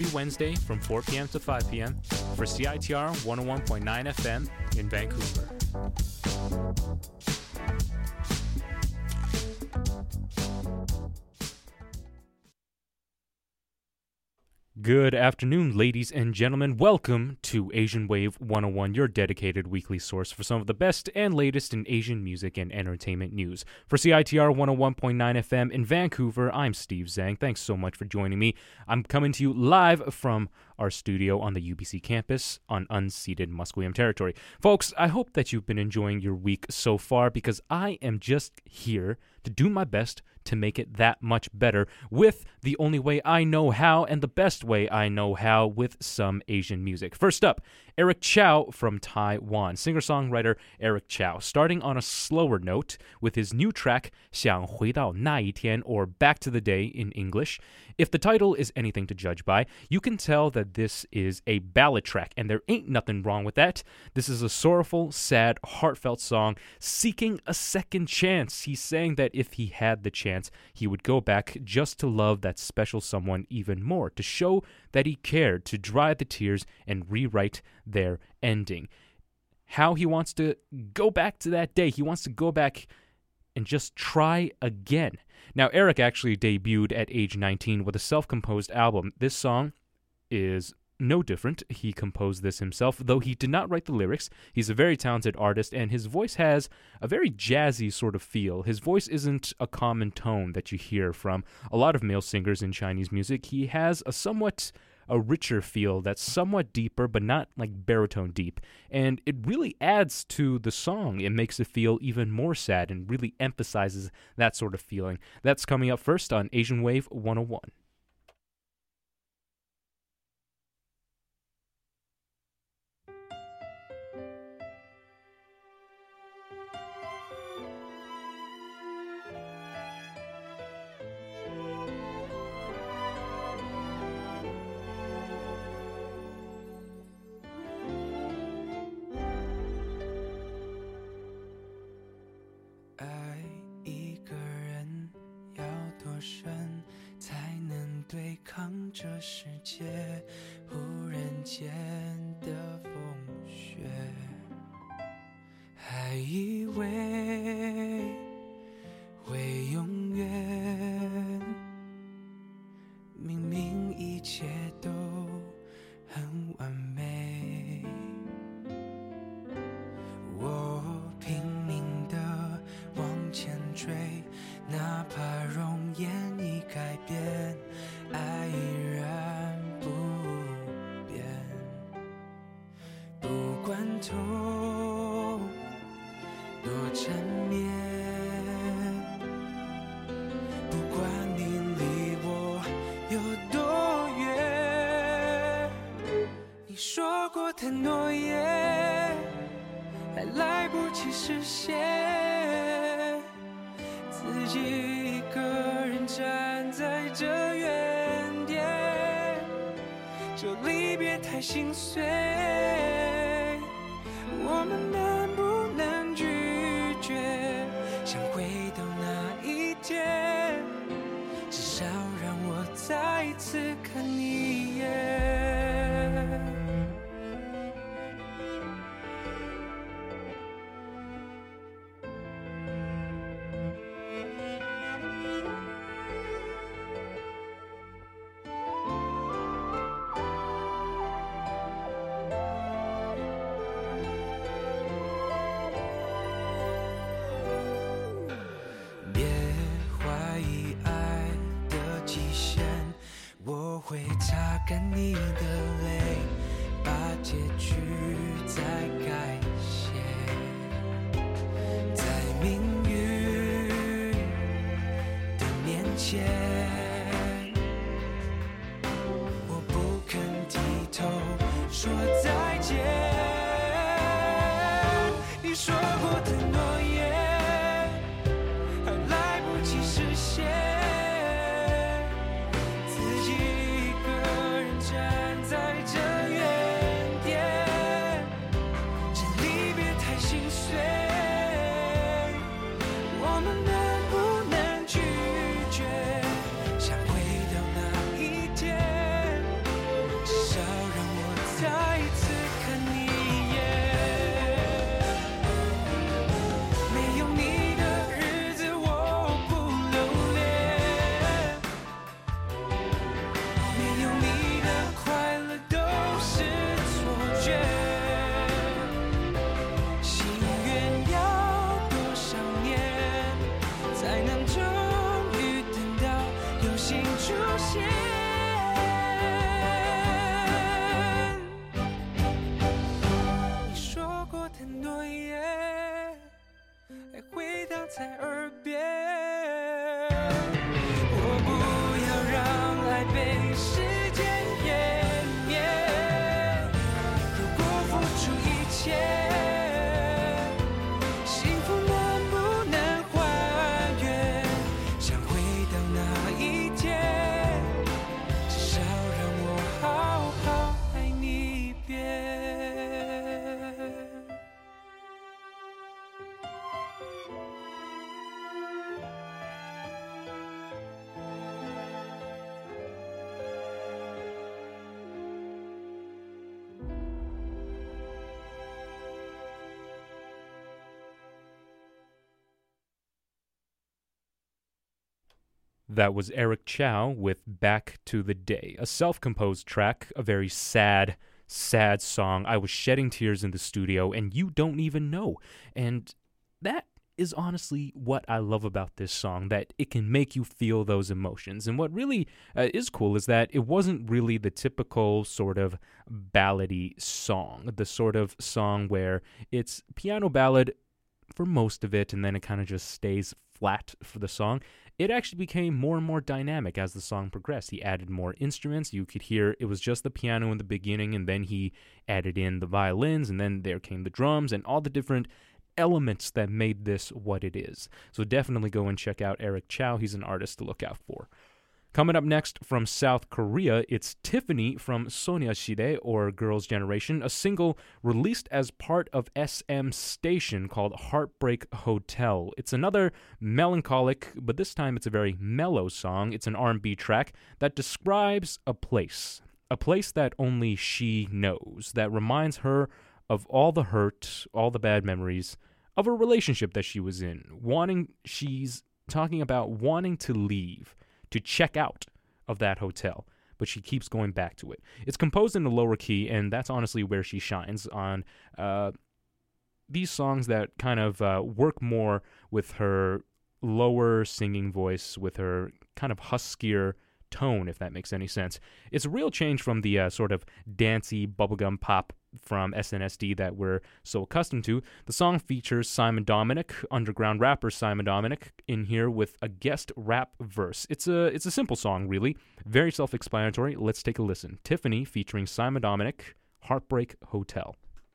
Wednesday from 4 p.m. to 5 p.m. for CITR 101.9 FM in Vancouver. Good afternoon, ladies and gentlemen. Welcome to Asian Wave 101, your dedicated weekly source for some of the best and latest in Asian music and entertainment news. For CITR 101.9 FM in Vancouver, I'm Steve Zhang. Thanks so much for joining me. I'm coming to you live from our studio on the UBC campus on unceded Musqueam territory. Folks, I hope that you've been enjoying your week so far because I am just here to do my best to make it that much better with the only way I know how and the best way I know how with some Asian music. First up, Eric Chow from Taiwan, singer-songwriter Eric Chow, starting on a slower note with his new track, 想回到那一天, or Back to the Day in English. If the title is anything to judge by, you can tell that this is a ballad track, and there ain't nothing wrong with that. This is a sorrowful, sad, heartfelt song seeking a second chance. He's saying that if he had the chance, he would go back just to love that special someone even more, to show that he cared, to dry the tears and rewrite their ending. How he wants to go back to that day. He wants to go back and just try again. Now, Eric actually debuted at age 19 with a self-composed album. This song is no different. He composed this himself, though he did not write the lyrics. He's a very talented artist, and his voice has a very jazzy sort of feel. His voice isn't a common tone that you hear from a lot of male singers in Chinese music. He has a richer feel that's somewhat deeper, but not like baritone deep. And it really adds to the song. It makes it feel even more sad and really emphasizes that sort of feeling. That's coming up first on Asian Wave 101. 对抗这世界忽然间的风雪，还以为会永远，明明一切都很完美，我拼命地往前追，哪怕容颜已改变，爱依然不变，不管痛多缠绵，不管你离我有多远，你说过的诺言还来不及实现，自己一个人站在这原点，这离别太心碎，我们能不能拒绝想回到那一天，至少让我再一次看你一眼。会擦干你的泪，把结局再改写，在命运的面前，我不肯低头说再见，你说过的诺言还来不及实现，站在这原点，这离别太心 That was Eric Chow with Back to the Day, a self-composed track, a very sad song. I was shedding tears in the studio, and you don't even know. And that is honestly what I love about this song, that it can make you feel those emotions. And what really is cool is that it wasn't really the typical sort of ballady song, the sort of song where it's piano ballad for most of it, and then it kind of just stays flat for the song. It actually became more and more dynamic as the song progressed. He added more instruments. You could hear it was just the piano in the beginning, and then he added in the violins, and then there came the drums and all the different elements that made this what it is. So definitely go and check out Eric Chow. He's an artist to look out for. Coming up next from South Korea, it's Tiffany from Soneashide, or Girls' Generation, a single released as part of SM Station called Heartbreak Hotel. It's another melancholic, but this time it's a very mellow song. It's an R&B track that describes a place that only she knows, that reminds her of all the hurt, all the bad memories of a relationship that she was in. She's talking about wanting to leave, to check out of that hotel, but she keeps going back to it. It's composed in a lower key, and that's honestly where she shines on these songs that kind of work more with her lower singing voice, with her kind of huskier tone, if that makes any sense. It's a real change from the sort of dancey bubblegum pop from SNSD that we're so accustomed to. The song features Simon Dominic, underground rapper Simon Dominic, in here with a guest rap verse. It's a simple song, really. Very self-explanatory. Let's take a listen. Tiffany featuring Simon Dominic, Heartbreak Hotel.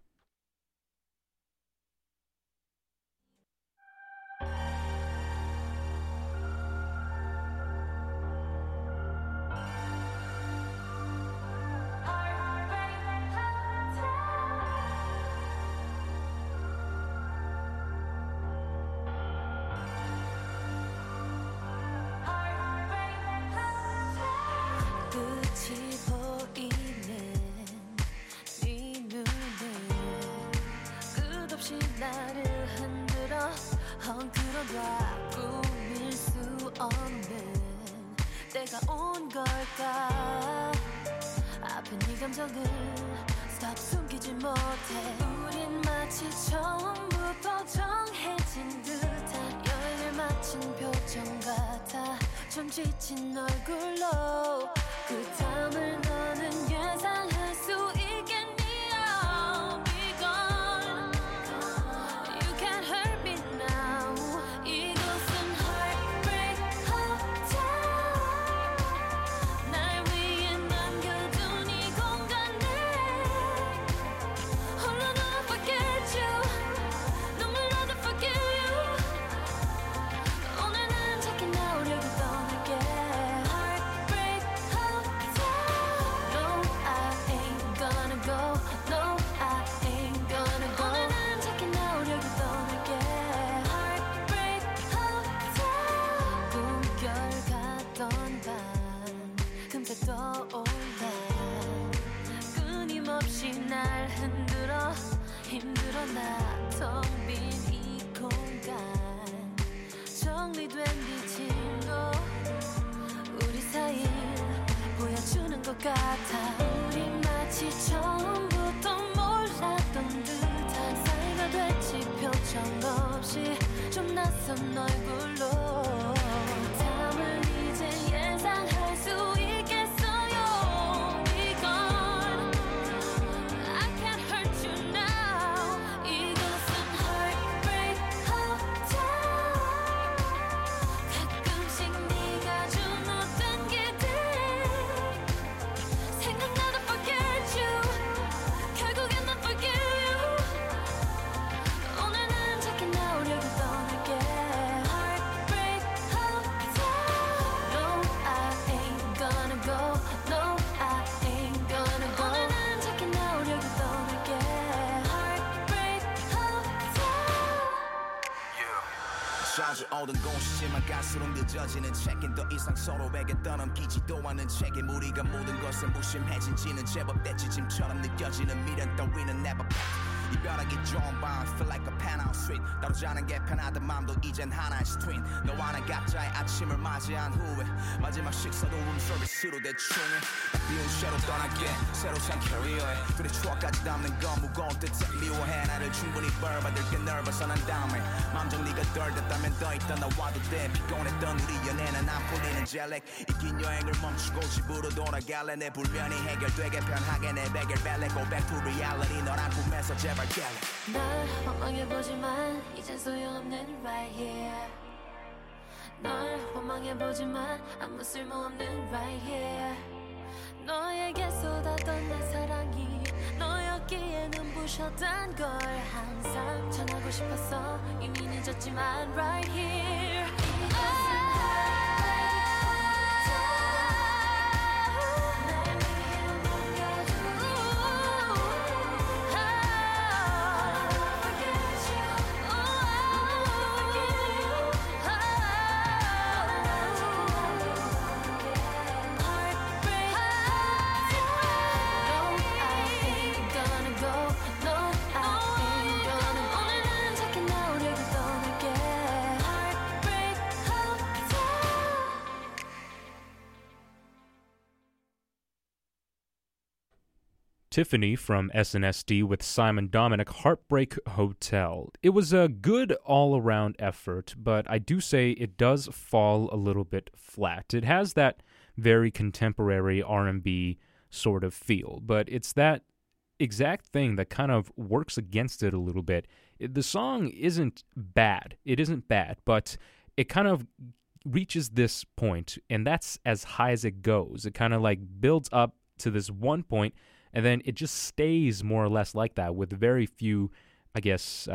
꾸밀 수 없는 때가 온 걸까. 아픈 이 감정을 stop 숨기지 못해. 우린 마치 처음부터 정해진 듯한 여행을 마친 표정 같아. 좀 지친 얼굴로 그 다음을 너는 예상할 수 있겠니? Oh, be gone. You can't hurt me now. 이곳은 Heartbreak Hotel. 날 위해 남겨둔 이 공간에 홀로 나 forget you. 눈물로도 forgive you. 오늘 난 찾기 나오려고 떠날게. Heartbreak Hotel. No, I ain't gonna go. No, I ain't gonna go. 오늘 난 찾기 나오려고 떠날게. Heartbreak Hotel. 꿈결 같던 밤 금세 떠올라. 끊임없이 날 흔들어. 힘들어 나 텅 빈 이 공간. 정리된 빛으로 우리 사이 보여주는 것 같아. 우리 마치 처음부터 몰랐던 듯한 사이가 됐지. 표정 없이 좀 낯선 얼굴로 다음을 이제 예상할 수 있겠어요. Be gone. I can't hurt you now. 이곳은 Heartbreak Hotel. 가끔씩 네가 준 어떤 기대 생각나도 forget you. 결국엔 난 forgive you. 오늘 난 찾기 나오려고 떠날게. Heartbreak Hotel. No, I ain't gonna go. No, I ain't gonna go. 오늘 난 찾기 나오려고 떠날게. Heartbreak Hotel. 자주 오던 곳이지만 갈수록 늦어지는 check-in. 더 이상 서로에게 떠넘기지도 않은 책임. 우리가 모든 것에 무심해진 지는 제법 됐지. 짐처럼 느껴지는 미련 따위는 never back. 이별하기 좋은 밤 feel like a penthouse suite 따로 자는 게 편하던 맘도 이젠 하나의 스트린 너와는 각자의 아침을 맞이한 후에 마지막 식사도 룸서비스로 대충해 비운 쉐로 떠날게 새로 산 캐리어에 둘의 추억까지 담는 건 무거운 듯해 미워해 나를 충분히 벌받을 게 nervous 난 다음에 맘 정리가 덜 됐다면 더 있다 나와도 돼 피곤했던 우리 연애는 안 풀리는 젤렉 이긴 여행을 멈추고 집으로 돌아갈래 내 불면이 해결되게 편하게 내 베개 벨레 Go back to reality 너란 꿈에서 제발 깰래 날 원망해보지만 이젠 소용없는 right here 널 원망해보지만 아무 쓸모없는 right here 너에게 쏟았던 내 사랑이 너였기에 눈부셨던 걸 항상 전하고 싶었어 이미 늦었지만 right here Tiffany from SNSD with Simon Dominic, Heartbreak Hotel. It was a good all-around effort, but I do say it does fall a little bit flat. It has that very contemporary R&B sort of feel, but it's that exact thing that kind of works against it a little bit. The song isn't bad. It isn't bad, but it kind of reaches this point, and that's as high as it goes. It kind of like builds up to this one point, and then it just stays more or less like that with very few, I guess,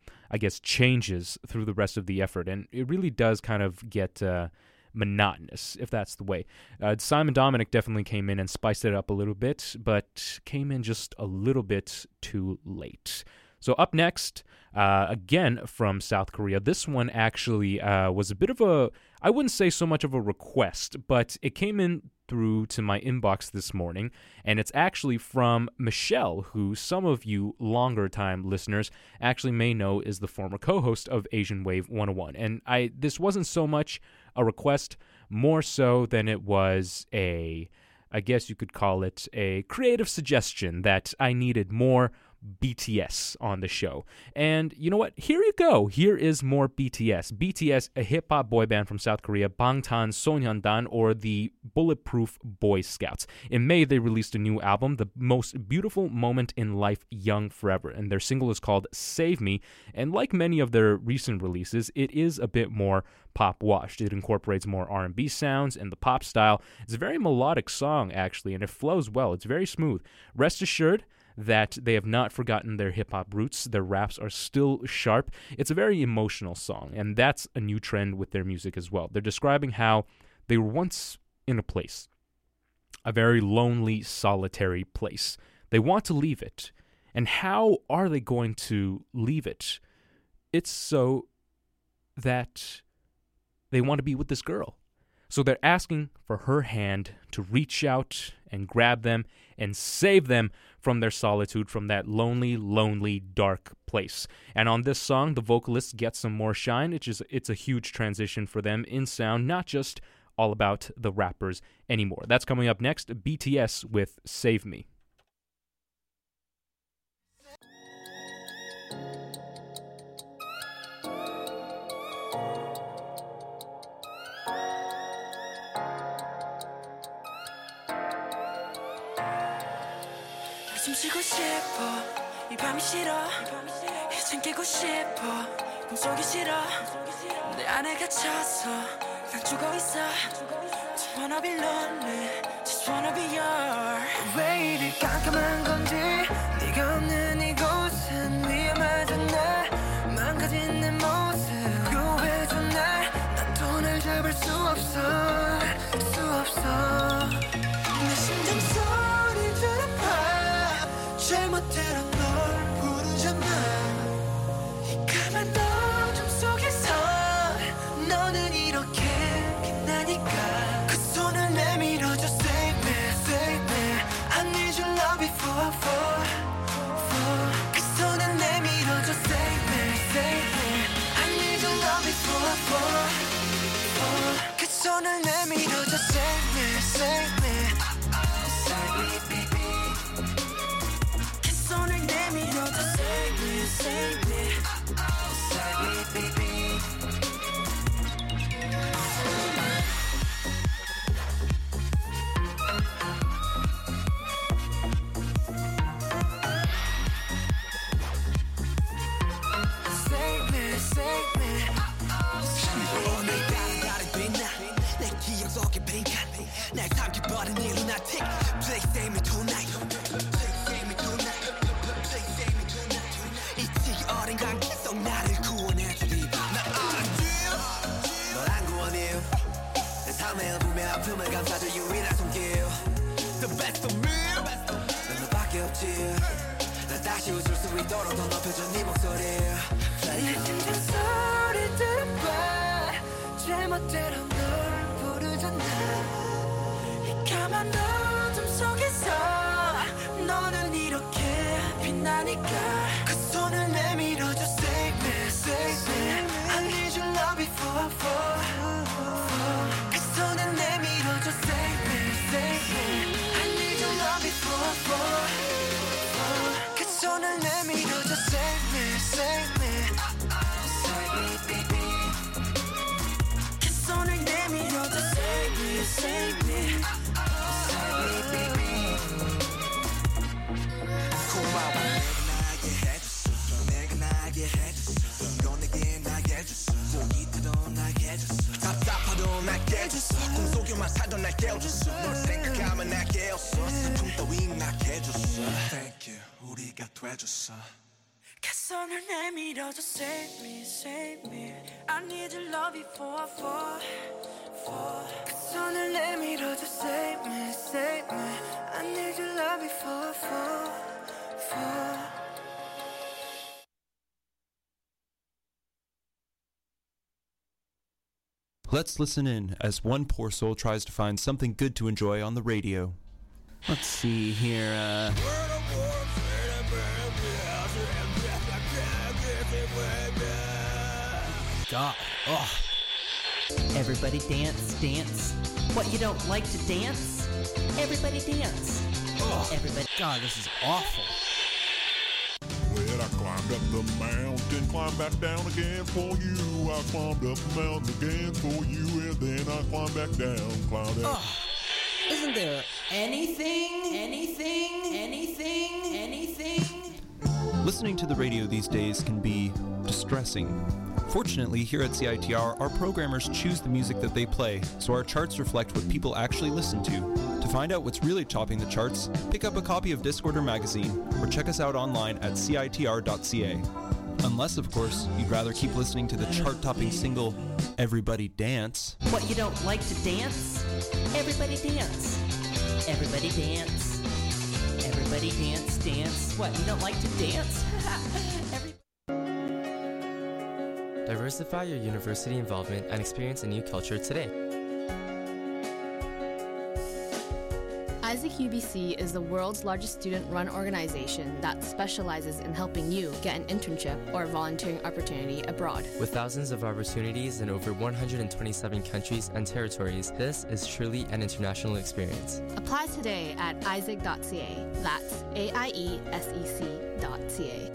changes through the rest of the effort. And it really does kind of get monotonous, if that's the way. Simon Dominic definitely came in and spiced it up a little bit, but came in just a little bit too late. So up next, again from South Korea, this one actually was a bit of a, I wouldn't say so much of a request, but it came in through to my inbox this morning, and it's actually from Michelle, who some of you longer-time listeners actually may know is the former co-host of Asian Wave 101. And this wasn't so much a request, more so than it was I guess you could call it a creative suggestion that I needed more BTS on the show. And you know what? Here you go. Here is more BTS. BTS, a hip-hop boy band from South Korea, Bangtan Sonyeondan, or the Bulletproof Boy Scouts. In May, they released a new album, The Most Beautiful Moment in Life, Young Forever, and their single is called Save Me, and like many of their recent releases, it is a bit more pop-washed. It incorporates more R&B sounds and the pop style. It's a very melodic song, actually, and it flows well. It's very smooth. Rest assured that they have not forgotten their hip-hop roots. Their raps are still sharp. It's a very emotional song, and that's a new trend with their music as well. They're describing how they were once in a place, a very lonely, solitary place. They want to leave it. And how are they going to leave it? It's so that they want to be with this girl. So they're asking for her hand to reach out and grab them and save them from their solitude, from that lonely, lonely, dark place. And on this song, the vocalists get some more shine. It's a huge transition for them in sound, not just all about the rappers anymore. That's coming up next, BTS with Save Me. 숨 쉬고 싶어 이 밤이 싫어 이젠 깨고 싶어 꿈속이 싫어 내 안에 갇혀서 난 죽어있어 Just wanna be lonely Just wanna be yours 왜 이리 깜깜한 건지 네가 없는 이곳은 위험하잖아 망가진 내 모습 구해줘 난 돈을 잡을 수 없어 내 심장 소리 들어봐 잘못 들은 널 부르잖아 이 까만 어둠 속에서 너는 이렇게 빛나니까 그 손을 내밀어줘 Save me I need your love before I fall 그 손을 save me tonight save me tonight save me tonight 잊히기 어린 감기 속 나를 구원해주리 나 알았지 널 안 구원해 내 삶의 어둠의 아픔을 감싸줄 유일한 손길 The best of me 난 너밖에 없지 나 다시 웃을 수 있도록 더 높여줘 네 목소리 내 심장 소리 들어봐 제멋대로 널 부르잖아 이 까만 어둠 속에서 너는 이렇게 빛나니까 그 손을 내밀어줘 Save me, save me I need your love before I fall 그 손을 내밀어줘 Save me, save me I need your love before I fall 그 손을 내밀어줘 Save me, save me Save me, baby 그 손을 내밀어줘 Save me, save me Save me, baby 고마워 내가 나게 해줬어 넌 내게 나게 해줬어 목이 타도 나게 해줬어 답답하도 나게 해줬어 꿈속에만 살던 날 깨워줬어 널 생각하면 날 깨웠어 슬픔 따위 나게 해줬어 Thank you 우리가 돼줬어 그 손을 내밀어줘 Save me, save me I need your love before I fall 그 손을 내밀어줘 Save me, save me I need your love before I fall Let's listen in as one poor soul tries to find something good to enjoy on the radio. Let's see here, God. Oh. Everybody dance, dance. What, you don't like to dance? Everybody dance. Oh. Everybody. God, this is awful. Well, I climbed up the mountain, climbed back down again for you. I climbed up the mountain again for you, and then I climbed back down, climbed down. Oh. Isn't there anything? Listening to the radio these days can be distressing. Fortunately, here at CITR, our programmers choose the music that they play, so our charts reflect what people actually listen to. To find out what's really topping the charts, pick up a copy of Discorder magazine, or check us out online at citr.ca. Unless, of course, you'd rather keep listening to the chart-topping single, Everybody Dance. What, you don't like to dance? Everybody dance. Everybody dance. Everybody dance, dance. What, you don't like to dance? Diversify your university involvement and experience a new culture today. Isaac UBC is the world's largest student-run organization that specializes in helping you get an internship or volunteering opportunity abroad. With thousands of opportunities in over 127 countries and territories, this is truly an international experience. Apply today at isaac.ca. That's AIESEC.ca.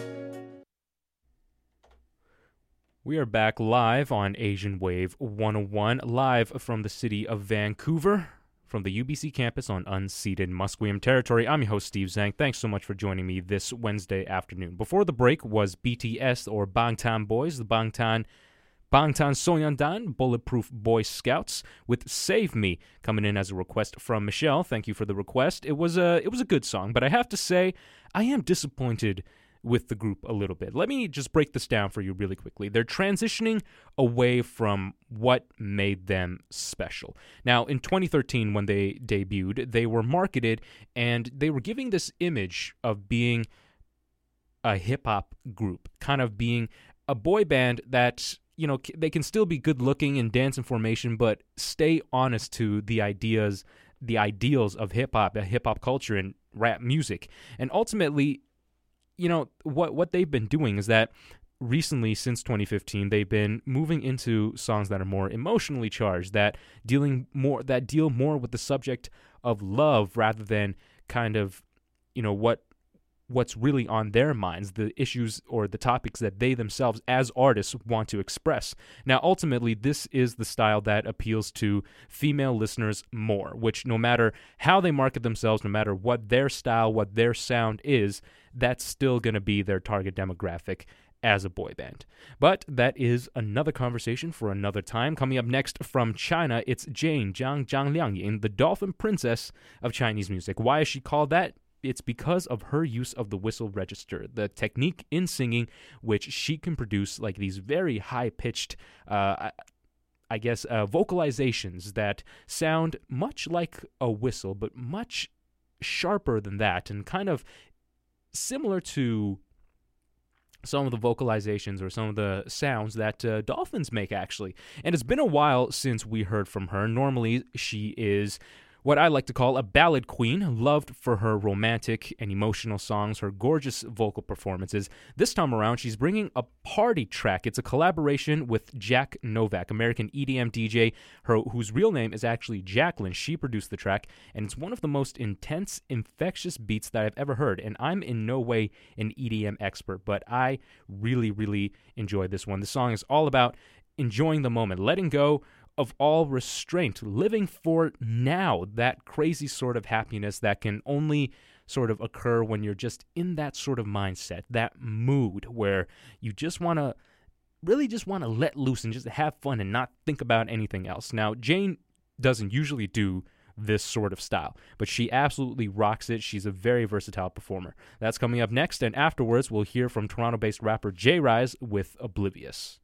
We are back live on Asian Wave 101, live from the city of Vancouver, from the UBC campus on unceded Musqueam territory. I'm your host, Steve Zhang. Thanks so much for joining me this Wednesday afternoon. Before the break was BTS, or Bangtan Boys, the Bangtan Sonyeondan Bulletproof Boy Scouts, with Save Me, coming in as a request from Michelle. Thank you for the request. It was a good song, but I have to say, I am disappointed with the group a little bit. Let me just break this down for you really quickly. They're transitioning away from what made them special. Now, in 2013, when they debuted, they were marketed and they were giving this image of being a hip-hop group, kind of being a boy band that, you know, they can still be good-looking and dance in formation, but stay honest to the ideals of hip-hop, hip-hop culture and rap music. And ultimately, you know, what they've been doing is that recently, since 2015, they've been moving into songs that are more emotionally charged, that deal more with the subject of love rather than kind of, you know, what's really on their minds, the issues or the topics that they themselves as artists want to express. Now, ultimately, this is the style that appeals to female listeners more, which no matter how they market themselves, no matter what their style, what their sound is, that's still going to be their target demographic as a boy band. But that is another conversation for another time. Coming up next from China, it's Jane Zhang Liangying, the Dolphin Princess of Chinese music. Why is she called that? It's because of her use of the whistle register, the technique in singing, which she can produce like these very high-pitched, vocalizations that sound much like a whistle, but much sharper than that, and kind of similar to some of the vocalizations or some of the sounds that dolphins make, actually. And it's been a while since we heard from her. Normally, she is what I like to call a ballad queen, loved for her romantic and emotional songs, her gorgeous vocal performances. This time around, she's bringing a party track. It's a collaboration with Jack Novak, American EDM DJ, whose real name is actually Jacqueline. She produced the track, and it's one of the most intense, infectious beats that I've ever heard. And I'm in no way an EDM expert, but I really, really enjoyed this one. The song is all about enjoying the moment, letting go of all restraint, living for now, that crazy sort of happiness that can only sort of occur when you're just in that sort of mindset, that mood where you just want to let loose and just have fun and not think about anything else. Now, Jane doesn't usually do this sort of style, but she absolutely rocks it. She's a very versatile performer. That's coming up next, and afterwards we'll hear from Toronto-based rapper J Rise with Oblivious.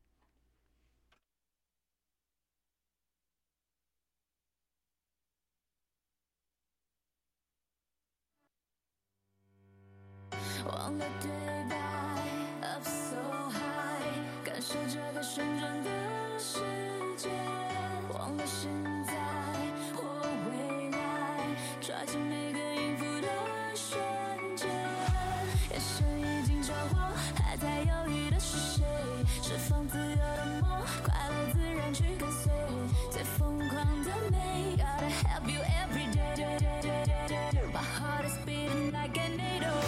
Up so high， 感受这个旋转的世界，忘了现在或未来，抓紧每个音符的瞬间。眼神已经着火，还在犹豫的是谁？释放自由的梦，快乐自然去跟随，最疯狂的美。Gotta have you every day. My heart is beating like a needle.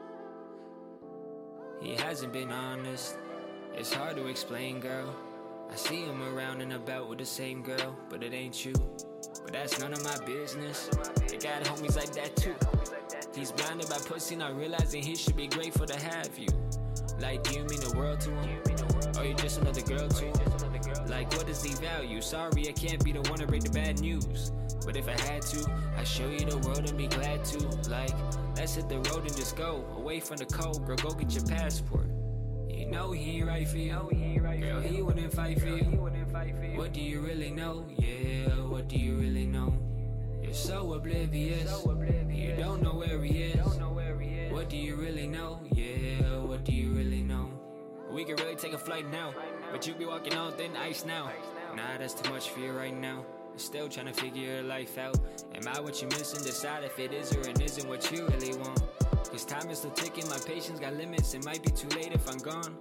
He hasn't been honest. It's hard to explain, girl. I see him around and about with the same girl, but it ain't you. But that's none of my business. They got homies like that too. He's blinded by pussy, not realizing he should be grateful to have you. Like, do you mean the world to him? Or you just another girl to him? Like, what does he value? Sorry, I can't be the one to bring the bad news. But if I had to, I'd show you the world and be glad to. Like, let's hit the road and just go away from the cold. Girl, go get your passport. You know he ain't right for you. Girl, he wouldn't fight for you. What do you really know? Yeah, what do you really know? You're so oblivious. You don't know where he is. What do you really know? Yeah, what do you really know? We could really take a flight now, but you be walking on thin ice now. Nah, that's too much for you right now. You're still trying to figure your life out. Am I what you missing? Decide if it is or it isn't what you really want. Cause time is still ticking, my patience got limits. It might be too late if I'm gone.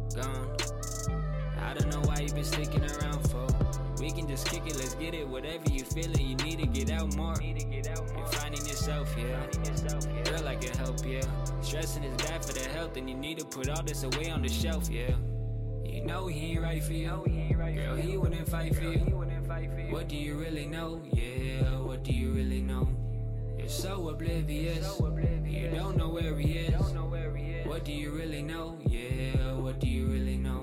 I don't know why you been sticking around for. We can just kick it, let's get it. Whatever you feeling, you need to get out more. You're finding yourself, yeah. Girl, I can help, yeah. Stressing is bad for the health, and you need to put all this away on the shelf, yeah. You know he ain't right for you. Girl, he wouldn't fight for you. What do you really know? Yeah, what do you really know? You're so oblivious. You don't know where he is. What do you really know? Yeah, what do you really know?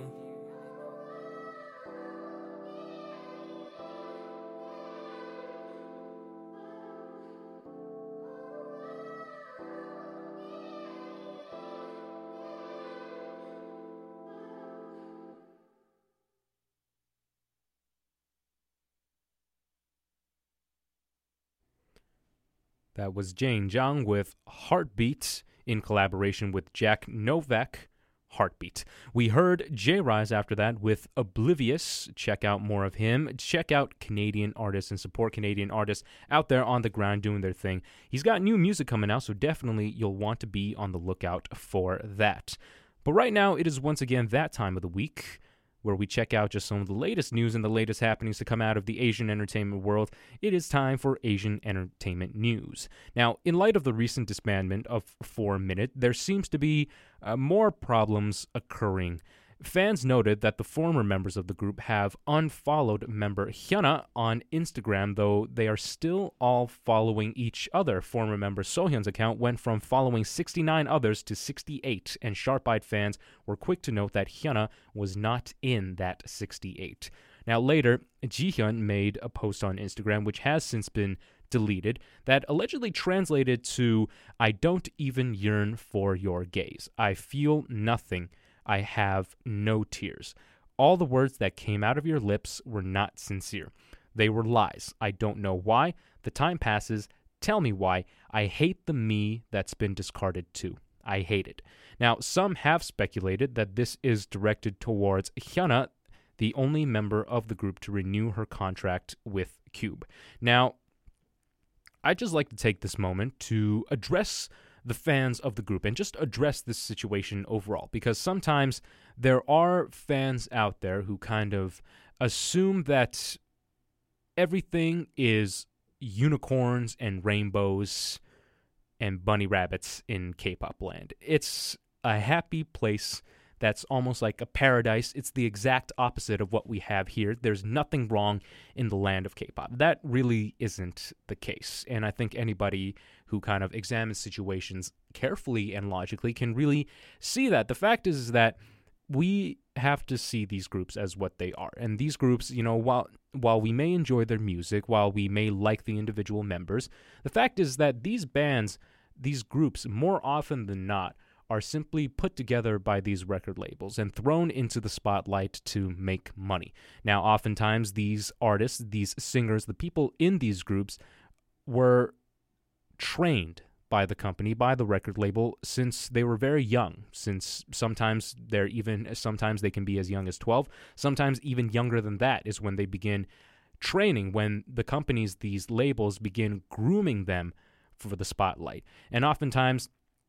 That was Jane Jang with Heartbeat in collaboration with Jack Novak, Heartbeat. We heard J-Rise after that with Oblivious. Check out more of him. Check out Canadian artists and support Canadian artists out there on the ground doing their thing. He's got new music coming out, so definitely you'll want to be on the lookout for that. But right now, it is once again that time of the week where we check out just some of the latest news and the latest happenings to come out of the Asian entertainment world. It is time for Asian entertainment news. Now, in light of the recent disbandment of 4 Minute, there seems to be more problems occurring. Fans noted that the former members of the group have unfollowed member Hyuna on Instagram, though they are still all following each other. Former member Sohyun's account went from following 69 others to 68, and sharp-eyed fans were quick to note that Hyuna was not in that 68. Now later, Jihyun made a post on Instagram, which has since been deleted, that allegedly translated to, "I don't even yearn for your gaze. I feel nothing. I have no tears. All the words that came out of your lips were not sincere. They were lies. I don't know why. The time passes. Tell me why. I hate the me that's been discarded too. I hate it." Now, some have speculated that this is directed towards Hyuna, the only member of the group to renew her contract with Cube. Now, I'd just like to take this moment to address the fans of the group and just address this situation overall, because sometimes there are fans out there who kind of assume that everything is unicorns and rainbows and bunny rabbits in K-pop land. It's a happy place that's almost like a paradise. It's the exact opposite of what we have here. There's nothing wrong in the land of K-pop. That really isn't the case. And I think anybody who kind of examines situations carefully and logically can really see that. The fact is that we have to see these groups as what they are. And these groups, you know, while we may enjoy their music, while we may like the individual members, the fact is that these bands, these groups, more often than not, are simply put together by these record labels and thrown into the spotlight to make money. Now, oftentimes, these artists, these singers, the people in these groups were trained by the company, by the record label, since they were very young, since sometimes they can be as young as 12, sometimes even younger than that is when they begin training, when the companies, these labels, begin grooming them for the spotlight. And oftentimes,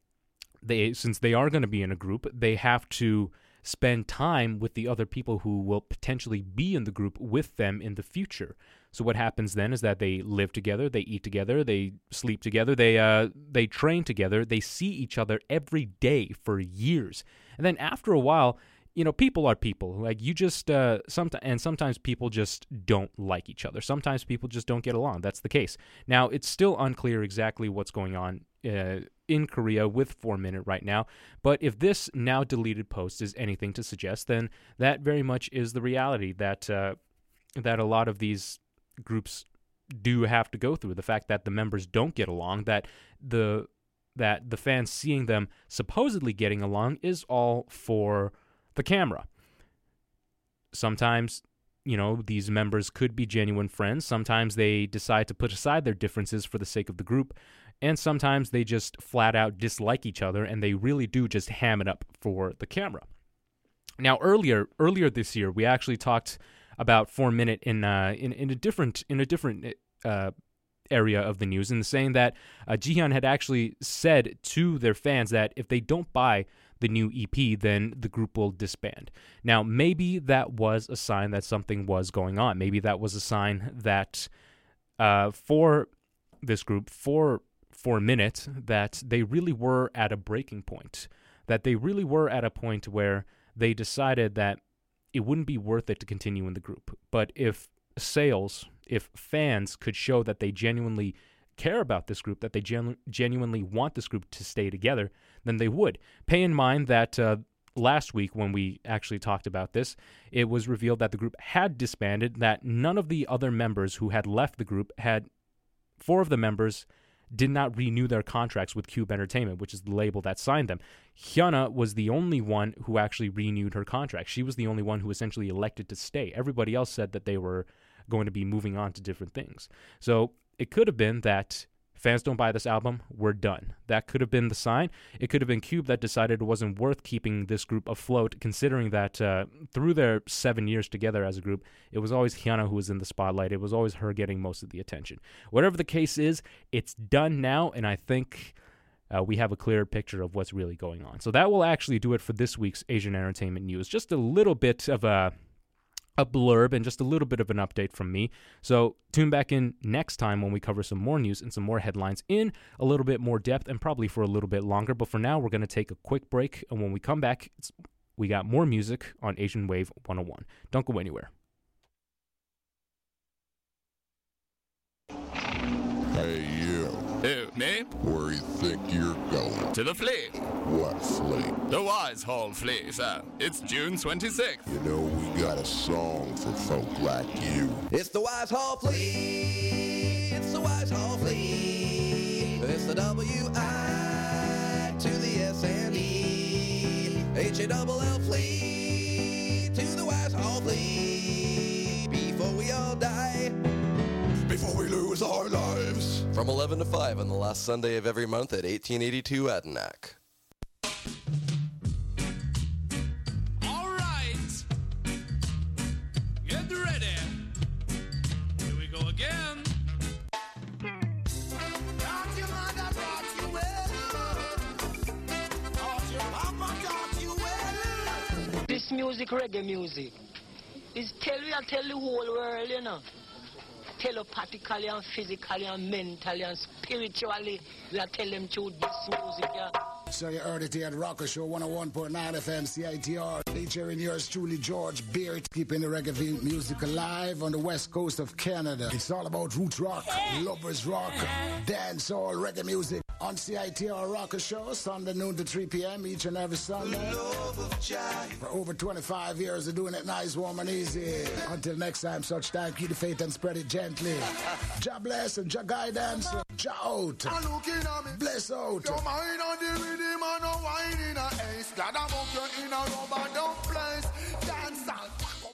since they are going to be in a group, they have to spend time with the other people who will potentially be in the group with them in the future. So what happens then is that they live together, they eat together, they sleep together, they train together, they see each other every day for years. And then after a while, people are people. Like, you just sometimes people just don't like each other. Sometimes people just don't get along. That's the case. Now, it's still unclear exactly what's going on in Korea with 4 Minute right now, but if this now deleted post is anything to suggest, then that very much is the reality that that a lot of these groups do have to go through. The fact that the members don't get along, that the fans seeing them supposedly getting along is all for the camera. Sometimes, these members could be genuine friends. Sometimes they decide to put aside their differences for the sake of the group. And sometimes they just flat out dislike each other, and they really do just ham it up for the camera. Now, earlier this year, we actually talked about 4 Minute in a different area of the news, and saying that Jihyun had actually said to their fans that if they don't buy the new EP, then the group will disband. Now, maybe that was a sign that something was going on. Maybe that was a sign that for this group, for 4 Minute, that they really were at a breaking point, that they really were at a point where they decided that it wouldn't be worth it to continue in the group. But if fans could show that they genuinely care about this group, that they genuinely want this group to stay together, then they would. Pay in mind that last week when we actually talked about this, it was revealed that the group had disbanded, that none of the other members who had left the group 4 of the members did not renew their contracts with Cube Entertainment, which is the label that signed them. Hyuna was the only one who actually renewed her contract. She was the only one who essentially elected to stay. Everybody else said that they were going to be moving on to different things. So it could have been that fans don't buy this album, we're done. That could have been the sign. It could have been Cube that decided it wasn't worth keeping this group afloat, considering that through their 7 years together as a group, it was always Hyuna who was in the spotlight. It was always her getting most of the attention. Whatever the case is, it's done now, and I think we have a clearer picture of what's really going on. So that will actually do it for this week's Asian Entertainment News. Just a little bit of a blurb and just a little bit of an update from me. So tune back in next time when we cover some more news and some more headlines in a little bit more depth and probably for a little bit longer. But for now, we're going to take a quick break. And when we come back, we got more music on Asian Wave 101. Don't go anywhere. Hey, you. Who, me? Where you think you're going? To the flea. What fleet? The Wise Hall Flea, sir. It's June 26th. You know, we got a song for folk like you. It's the Wise Hall Flea. It's the Wise Hall Flea. It's the W-I to the S-N-E. H-A-double-L Flea to the Wise Hall Flea. Before we all die. Before we lose our lives. From 11 to 5 on the last Sunday of every month at 1882 Adanac. All right. Get ready. Here we go again. Taught your mother, taught you well. Taught your papa, taught you well. This music, reggae music, is tell the whole world, you know. Telepathically and physically and mentally and spiritually, we are telling them through this music, yeah. So you heard it here at Rocker Show 101.9 FM CITR, featuring yours truly, George Beard, keeping the reggae music alive on the west coast of Canada. It's all about roots rock, lovers rock, dancehall, reggae music on CITR Rocker Show, Sunday noon to 3 p.m. each and every Sunday. For over 25 years of doing it nice, warm and easy. Until next time, such time, keep the faith and spread it gently. Jah bless and Jah guidance, Jah out, bless out. Your mind on the rhythm and no wine in a ace. Glad about you in a rubber dump place. Dance out.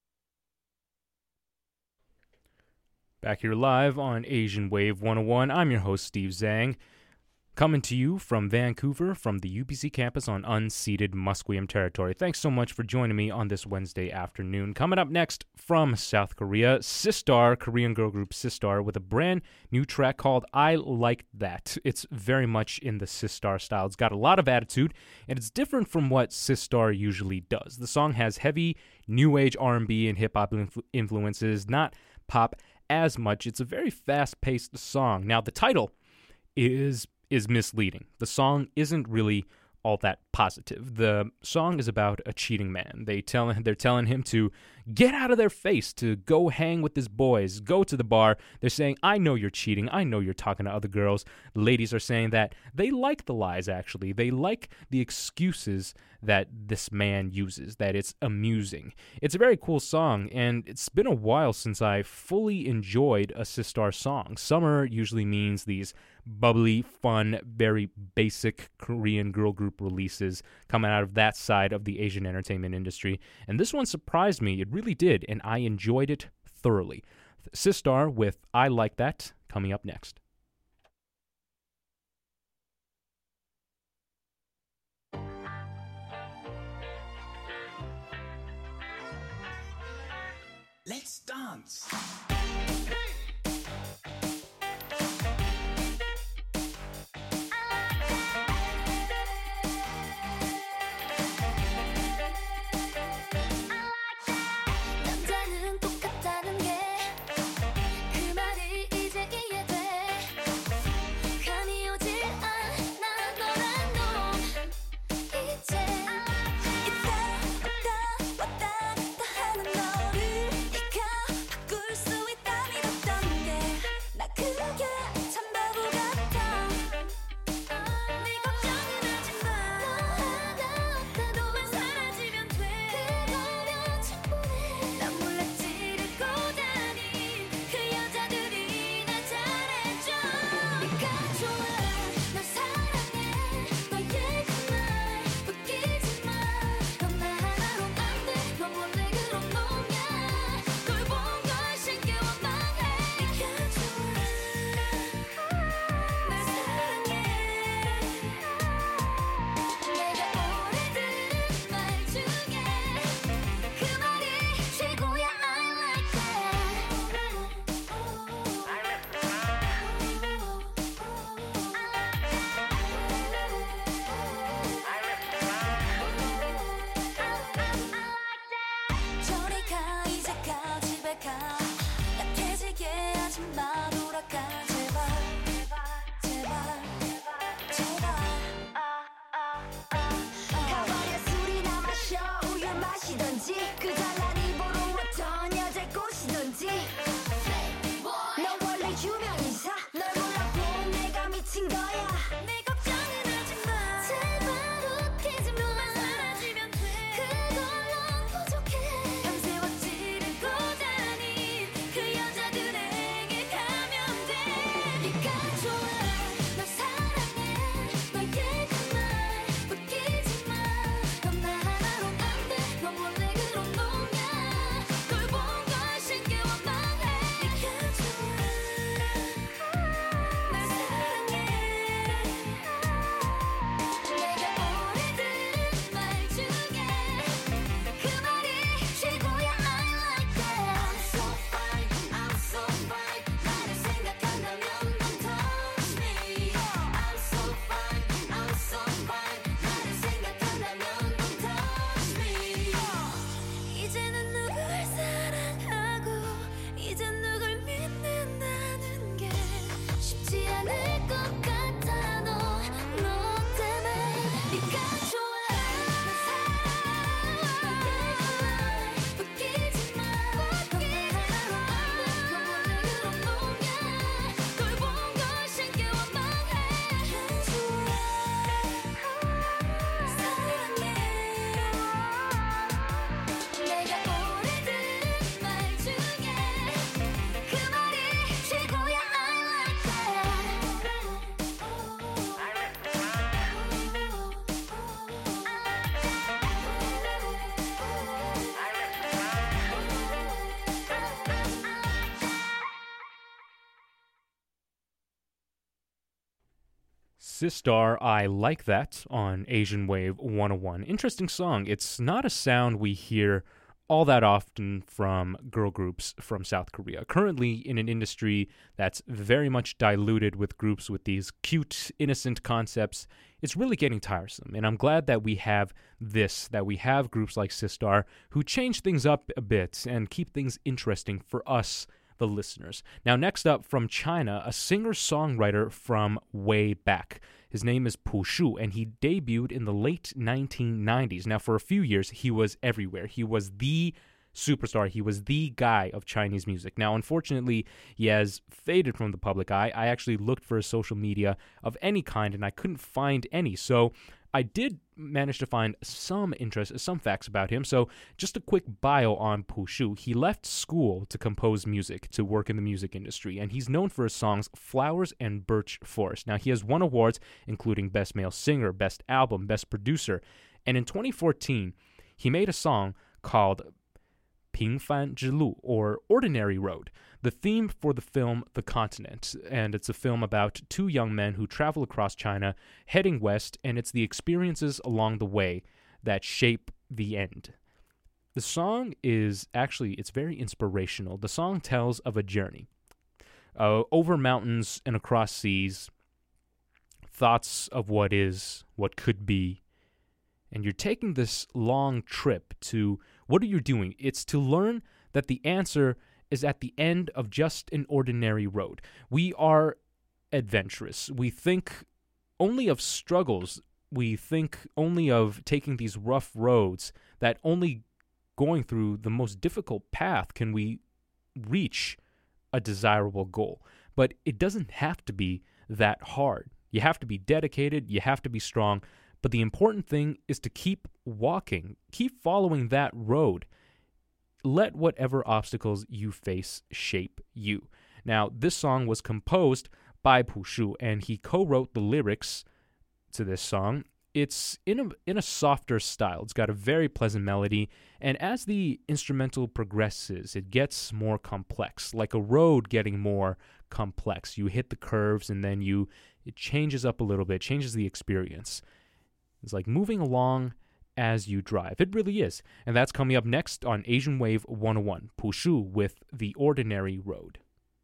Back here live on Asian Wave 101. I'm your host, Steve Zhang. Coming to you from Vancouver, from the UBC campus on unceded Musqueam territory. Thanks so much for joining me on this Wednesday afternoon. Coming up next from South Korea, Sistar, Korean girl group Sistar, with a brand new track called I Like That. It's very much in the Sistar style. It's got a lot of attitude, and it's different from what Sistar usually does. The song has heavy new age R&B and hip-hop influences, not pop as much. It's a very fast-paced song. Now, the title is misleading. The song isn't really all that positive. The song is about a cheating man. They're telling him to get out of their face, to go hang with his boys, go to the bar. They're saying, I know you're cheating. I know you're talking to other girls. The ladies are saying that they like the lies, actually. They like the excuses that this man uses, that it's amusing. It's a very cool song, and it's been a while since I fully enjoyed a Sistar song. Summer usually means these bubbly, fun, very basic Korean girl group releases coming out of that side of the Asian entertainment industry, and this one surprised me. It really did, and I enjoyed it thoroughly. Sistar with I Like That, coming up next. Let's dance. 남자는 똑같다는 게 그 말이 이제 이해돼. 감이 오질 않아 너란 놈 이제 있다 왔다 하는 너를 네가 바꿀 수 있다 믿었던 게 나 그게 참 바보 같아. 네 걱정은 하지 마. 너 하나 없다도 만 사라지면 돼. 그거면 충분해. 난 몰라 찌르고 다닌 그 여자들이 날 잘해줘. 네가 좋아 널 사랑해 너의 그 말 웃기지 마. 넌 나 하나로 안 돼. 넌 원래 그런 놈이야. 꼴 본 걸 신겨 원망해. 네가 좋아 널 사랑해. 내가 오래 들은 말 중에 그 말이 최고야. I like that. 저리 가 이제 가 집에 가. 나태지게 하지 마. 돌아가 제발 제발 제발. 가버려 술이나 마셔 우유 마시던지 그 잘난 입으로 어떤 여자를 꼬시던지. 너 원래 유명 인사 널 몰라도 내가 미친 거야. 내 걱정은 하지 마. 제발 웃기지 마. 사라지면 돼. 그걸로 부족해. 밤새워 찌르고 다닌 그 여자들에게 가면 돼. 네가 좋아 널 사랑해 너의 그 말 웃기지 마. 넌 나 하나로 안 돼. 넌 원래 그런 놈이야. 꼴 본 걸 신겨 원망해. 네가 좋아 널 사랑해. 내가 오래 들은 말 중에 그 말이 최고야. I like that. I'm so fine, I'm so fine. 나를 생각한다면 don't touch me. I'm so fine, I'm so fine. 나를 생각한다면 don't touch me. 이제는 누굴 사랑하고 이제 누굴 믿는다는 게 쉽지 않을 것 같아. 너 때문에. 네가 좋아 널 사랑해 웃기지 마. 넌 나 하나로 안 돼. 넌 원래 그런 놈이야. 꼴 본 걸 신겨 원망해. 좋아 사랑해. 내가 오래 들은 말 중에 그 말이 최고야. I like Sistar, I Like That on Asian Wave 101. Interesting song. It's not a sound we hear all that often from girl groups from South Korea. Currently in an industry that's very much diluted with groups with these cute, innocent concepts, it's really getting tiresome. And I'm glad that we have this, that we have groups like Sistar who change things up a bit and keep things interesting for us, the listeners. Now, next up from China, a singer-songwriter from way back. His name is Pu Shu, and he debuted in the late 1990s. Now, for a few years, he was everywhere. He was the superstar. He was the guy of Chinese music. Now, unfortunately, he has faded from the public eye. I actually looked for his social media of any kind, and I couldn't find any. So I did manage to find some facts about him. So just a quick bio on Pu Shu. He left school to compose music, to work in the music industry, and he's known for his songs Flowers and Birch Forest. Now, he has won awards, including Best Male Singer, Best Album, Best Producer, and in 2014, he made a song called 平凡之路, or Ordinary Road, the theme for the film The Continent. And it's a film about two young men who travel across China, heading west, and it's the experiences along the way that shape the end. The song is it's very inspirational. The song tells of a journey over mountains and across seas, thoughts of what is, what could be. And you're taking this long trip to, what are you doing? It's to learn that the answer is at the end of just an ordinary road. We are adventurous. We think only of struggles. We think only of taking these rough roads, that only going through the most difficult path can we reach a desirable goal. But it doesn't have to be that hard. You have to be dedicated. You have to be strong. But the important thing is to keep walking, keep following that road. Let whatever obstacles you face shape you. Now, this song was composed by Pu Shu, and he co-wrote the lyrics to this song. It's in a softer style. It's got a very pleasant melody, and as the instrumental progresses, it gets more complex, like a road getting more complex. You hit the curves, and then it changes up a little bit, changes the experience. It's like moving along as you drive. It really is. And that's coming up next on Asian Wave 101. Pu Shu with The Ordinary Road.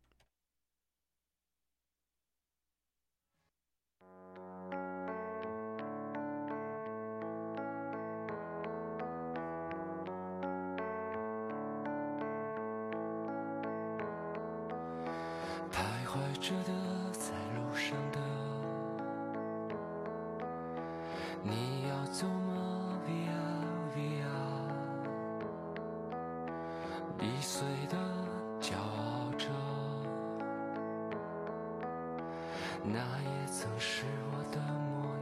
你要走吗 Via Via 易碎的骄傲着，那也曾是我的模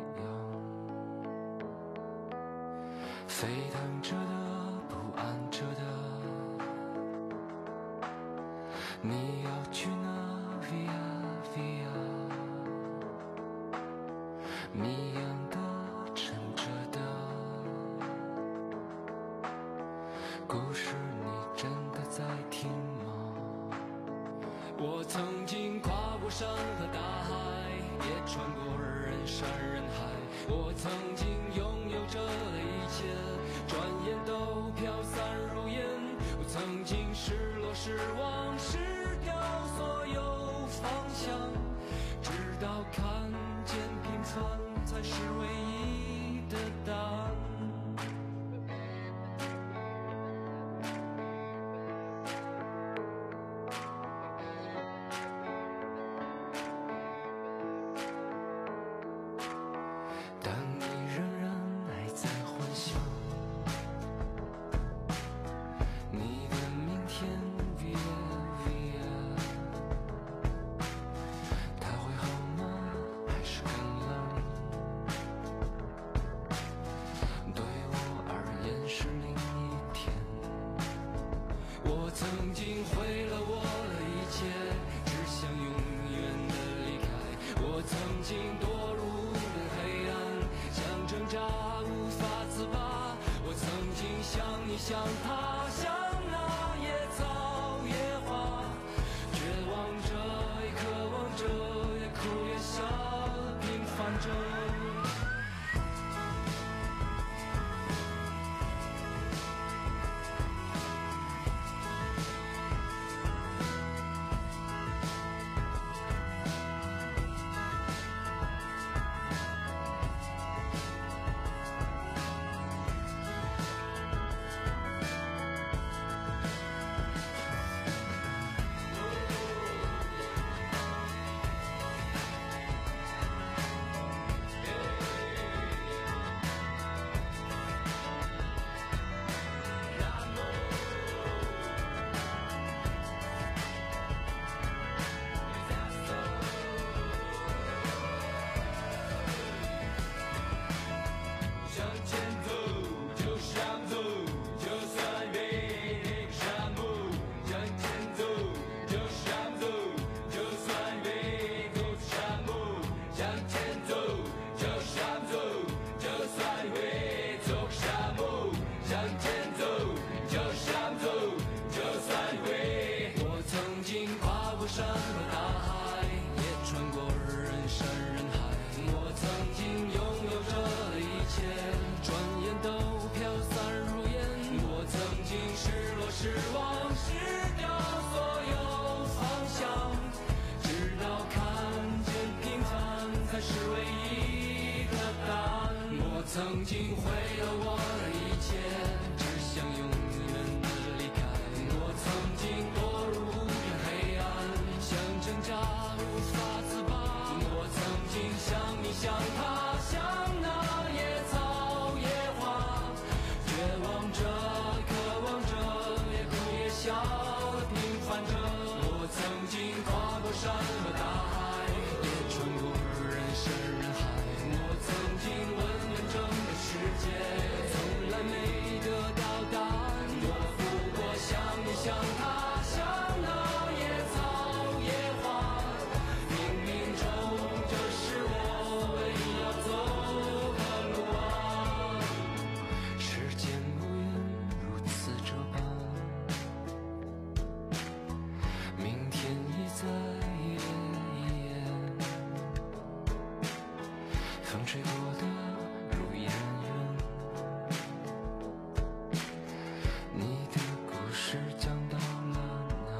样，沸腾着的，不安着的，你要去哪 Via Via 谜样的故事你真的在听吗？我曾经跨过山和大海，也穿过人山人海。我曾经拥有着的一切，转眼都飘散如烟。我曾经失落失望失掉所有方向，直到看见平凡才是唯一的答案。曾经毁了我的一切，只想永远的离开。我曾经堕入的黑暗，想挣扎无法自拔。我曾经像你像他，像那野草野花，绝望着也渴望着，也哭也笑，平凡着。 经毁了我的一切，只想永远的离开。我曾经堕入无边黑暗，想挣扎无法自拔。我曾经像你像他，像那野草野花，绝望着渴望着，也哭也笑的平凡着。我曾经跨过山和大海，也穿过人山人海。我曾经问完整个世界，从来没得到答案。我不过像你像他，像那野草野花，冥冥中这是我唯一要走的路啊。时间无言，如此这般，明天已在一夜一夜，风吹过的如烟云，你的故事讲到了哪？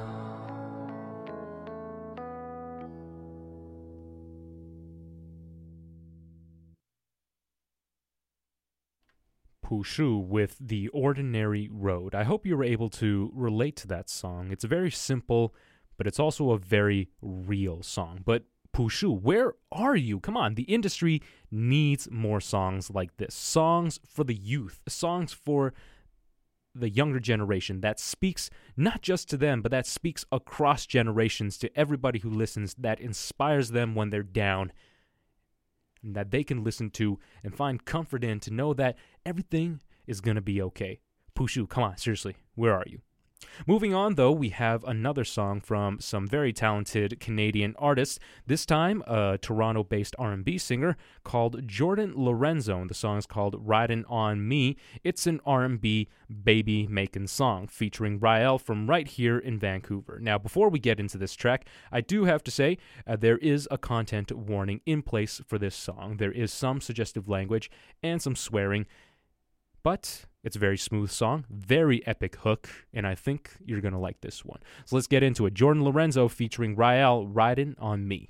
Pushu with The Ordinary Road. I hope you were able to relate to that song. It's very simple, but it's also a very real song. But Pushu, where are you? Come on, the industry needs more songs like this. Songs for the youth, songs for the younger generation that speaks not just to them, but that speaks across generations to everybody who listens, that inspires them when they're down, and that they can listen to and find comfort in, to know that everything is going to be okay. Pushu, come on, seriously, where are you? Moving on, though, we have another song from some very talented Canadian artists, this time a Toronto-based R&B singer called Jordan Lorenzo, and the song is called Ridin' On Me. It's an R&B baby-making song featuring Rael from right here in Vancouver. Now, before we get into this track, I do have to say there is a content warning in place for this song. There is some suggestive language and some swearing, but it's a very smooth song, very epic hook, and I think you're going to like this one. So let's get into it. Jordan Lorenzo featuring Rael, Ridin' On Me.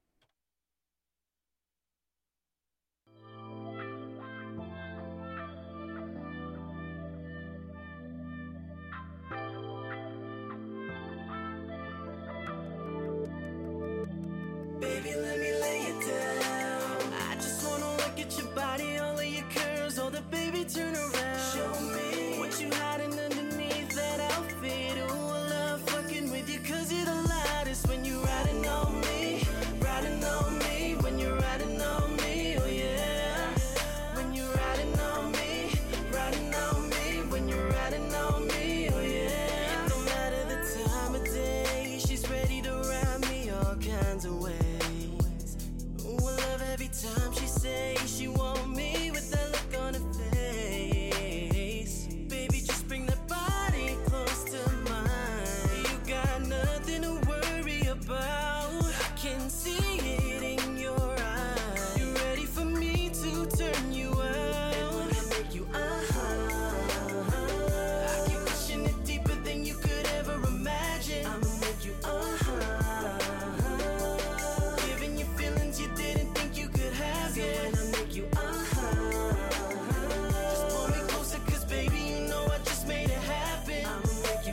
Baby, let me lay it down. I just wanna look at your body, all of your curves, all the baby turn around. Show me what you hiding underneath that outfit. Oh, I love fucking with you 'cause you're the lightest when you riding on me, riding on me, when you're riding on me, oh yeah. When you're riding on me, riding on me, when you're riding on me, oh yeah. It don't matter the time of day, she's ready to ride me all kinds of ways. Oh, I love every time she says she want me with that look on her face. Baby, just bring that body close to mine. You got nothing to worry about. I can see it in your eyes. You ready for me to turn you out? And when I make you I keep pushing it deeper than you could ever imagine. I'ma make you giving you feelings you didn't think you could have. So when I make you just pull me closer 'cause baby you know I just made it happen. I'ma make you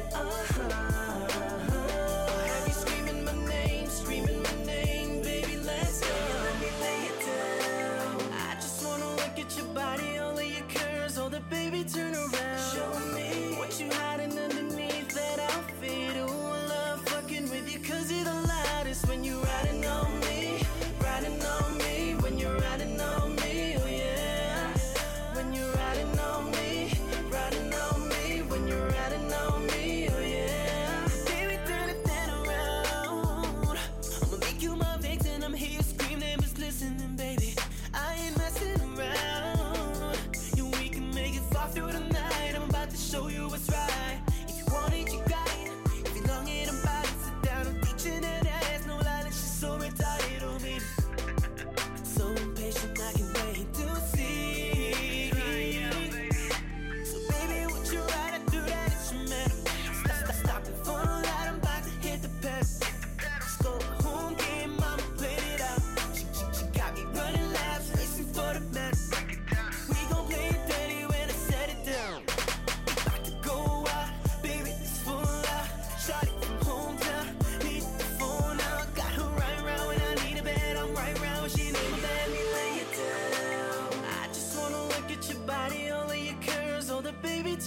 I'll have you screaming my name, baby let's go. Let me lay it down. I just wanna look at your body, all of your curves, all the baby turn around. Show me what you hiding underneath that outfit. Oh, I love fucking with you 'cause you're the lightest when you riding on me, riding on me, when you're riding on me, oh yeah. When you're riding on me, when you're riding on me, oh yeah. Baby, turn it then around. I'ma make you my victim. I'm here screaming, just listening, baby. I ain't messing around. You we can make it far through the night. I'm about to show you what's right. If you want it, you got it. If you long it, I'm about to sit down. I'm teaching that ass. No lie, that she's so retarded, oh baby. So impatient, I can wait to see. So baby, would you ride it through that instrumental? Stop it for the light, I'm about to hit the pedal. Let's go home game, mama played it out. She got me running laps, racing for the medal. We gon' play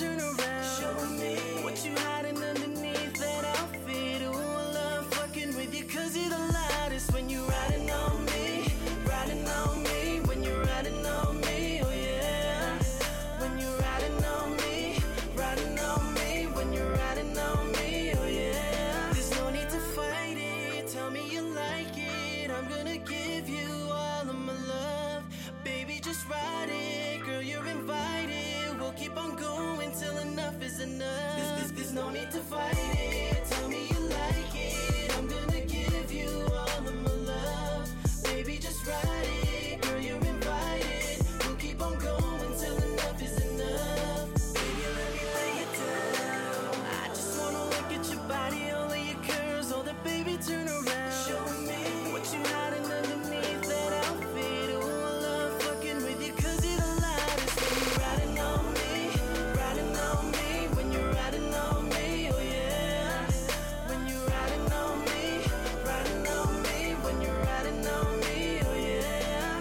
turn around. Show me what you hiding underneath that outfit. Ooh, I love fucking with you 'cause you're the loudest when you riding on me. Riding on me, when you're riding on me, oh yeah. When you're riding on me, riding on me, when you're riding on me, oh yeah. There's no need to fight it, tell me you like it. I'm gonna give you all of my love. Baby, just ride it, girl, you're invited. We'll keep on going till enough is enough. There's no need to fight it, tell me you like it. I'm gonna give you all of my love. Baby, just ride it, girl, you're invited. We'll keep on going till enough is enough. Baby, let me lay it down. I just wanna look at your body, all of your curves, all that, baby, turn around. Show me what you hiding underneath that outfit. Ooh, I love fucking with you 'cause you're the loudest when you're riding on me, riding on me, when you're riding on me, oh yeah. When you're riding on me, riding on me, when you're riding on me, oh yeah.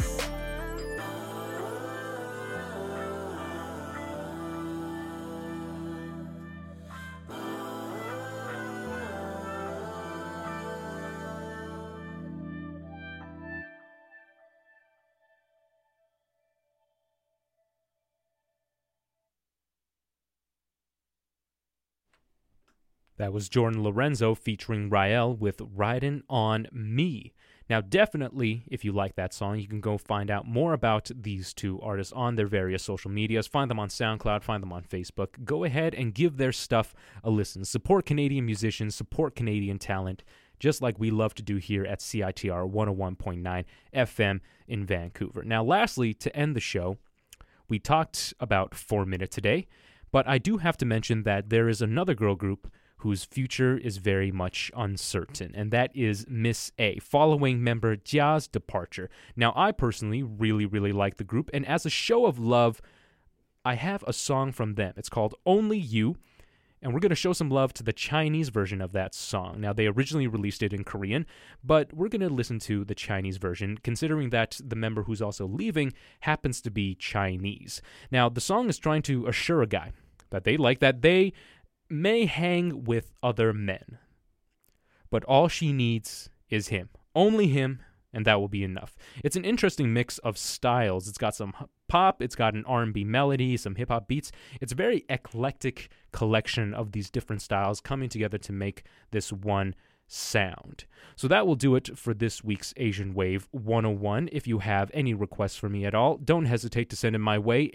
That was Jordan Lorenzo featuring Rael with Ridin' on Me. Now, definitely, if you like that song, you can go find out more about these two artists on their various social medias. Find them on SoundCloud, find them on Facebook. Go ahead and give their stuff a listen. Support Canadian musicians, support Canadian talent, just like we love to do here at CITR 101.9 FM in Vancouver. Now, lastly, to end the show, we talked about 4 Minute today, but I do have to mention that there is another girl group whose future is very much uncertain, and that is Miss A, following member Jia's departure. Now, I personally really like the group, and as a show of love, I have a song from them. It's called Only You, and we're going to show some love to the Chinese version of that song. Now, they originally released it in Korean, but we're going to listen to the Chinese version, considering that the member who's also leaving happens to be Chinese. Now, the song is trying to assure a guy that they may hang with other men, but all she needs is him. Only him, and that will be enough. It's an interesting mix of styles. It's got some pop, it's got an R&B melody, some hip-hop beats. It's a very eclectic collection of these different styles coming together to make this one sound. So that will do it for this week's Asian Wave 101. If you have any requests for me at all, don't hesitate to send them my way,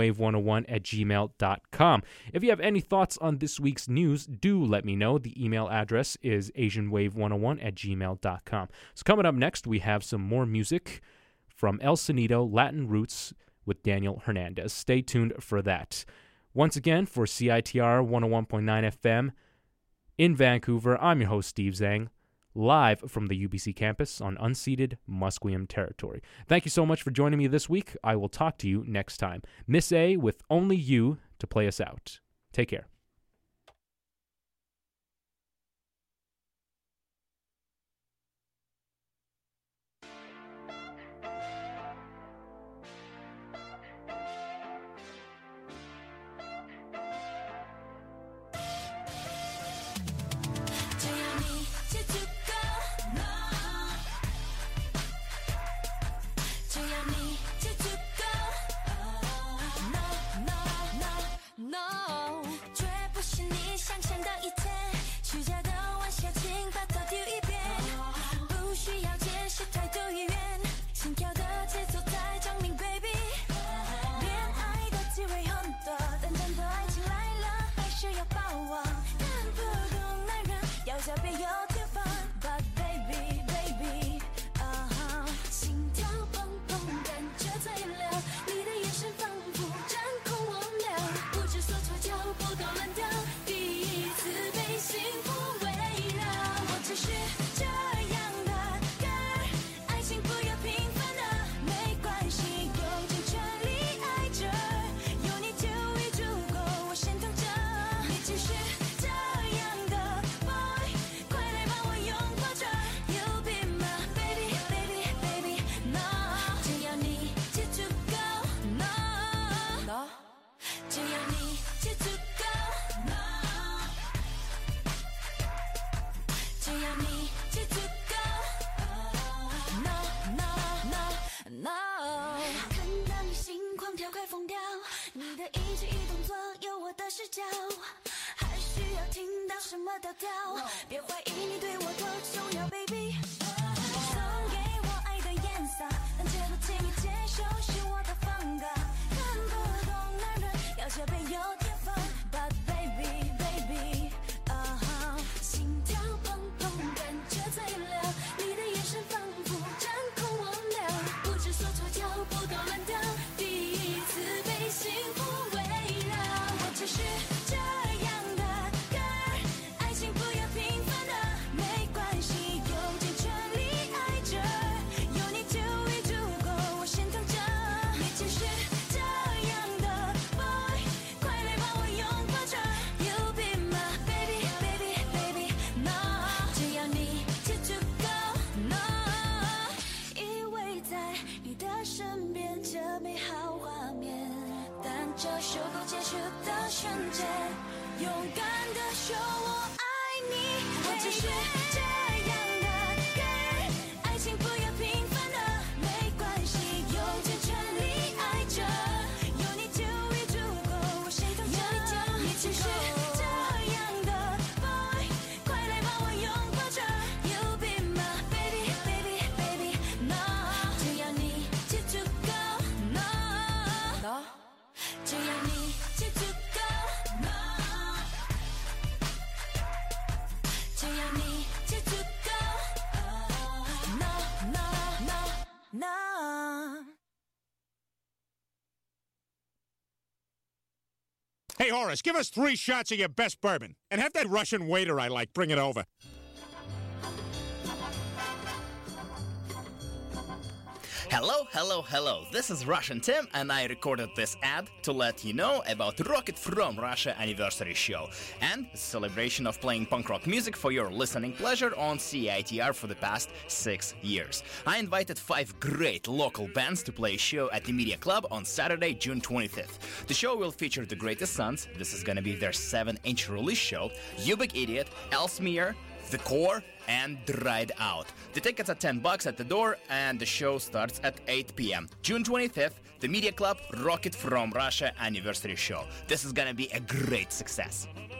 asianwave101@gmail.com. If you have any thoughts on this week's news, do let me know. The email address is asianwave101@gmail.com. So coming up next, we have some more music from El Sonido, Latin Roots with Daniel Hernandez. Stay tuned for that. Once again, for CITR 101.9 FM, in Vancouver, I'm your host, Steve Zhang, live from the UBC campus on unceded Musqueam territory. Thank you so much for joining me this week. I will talk to you next time. Miss A with Only You to play us out. Take care. No， 绝不是你想象的一切，虚假的玩笑，请把头丢一边，不需要解释太多语言，心跳的节奏在证明 baby， 恋爱的机会很多，但真的爱情来了，还是要把握，看不懂男人要狡辩有天分 ，but baby baby， 心跳砰砰，感觉最亮，你的眼神仿佛掌控我俩。不知所措，脚步都乱掉，第一次被幸福围绕。我只是这样的 girl， 爱情不要平凡的，没关系，用尽全力爱着，有你就已足够，我先躺着。你只是这样的 boy， 快来把我拥抱着 ，You be my baby baby baby no， 只要你记住 go no， 只要你记住。 视角，还需要听到什么调调？别怀疑你对我多重要 ，baby。送给我爱的颜色，但这不轻易接受是我的风格。看不懂男人要这杯有天分 ，but baby baby， 心跳砰砰，感觉最亮，你的眼神仿佛掌控我俩，不知所措，脚步都乱掉，第一次被幸福围绕，我只是这样的 girl， 爱情不要平凡的，没关系，用尽全力爱着，有你 do it 足够，我心疼着，你只是这样的 boy， 快来把我拥抱着 ，You be my baby baby baby no， 只要你记住 go no， 依偎在你的身边，这美好画面，但这首歌结束的瞬间，勇敢的说我爱你，我只是这样的 girl， 爱情不要平凡的，没关系，用尽全力爱着，有你 do it 足够，我心疼着，你只是这样的 boy， 快来把我拥抱着 ，You be my baby baby baby no， 只要你记住 go no， 只要你记住 go no， 只要你记住 go no no no no。 Hey, Horace, give us 3 shots of your best bourbon. And have that Russian waiter I like bring it over. Hello, hello, hello. This is Russian Tim, and I recorded this ad to let you know about Rocket from Russia anniversary show and celebration of playing punk rock music for your listening pleasure on CITR for the past 6 years. I invited 5 great local bands to play a show at the Media Club on Saturday, June 25th. The show will feature the Greatest Sons. This is gonna be their 7-inch release show. You Big Idiot, Elsmere, The Core, and Dried Out. The tickets are $10 at the door, and the show starts at 8 p.m. June 25th, the Media Club Rocket from Russia anniversary show. This is gonna be a great success.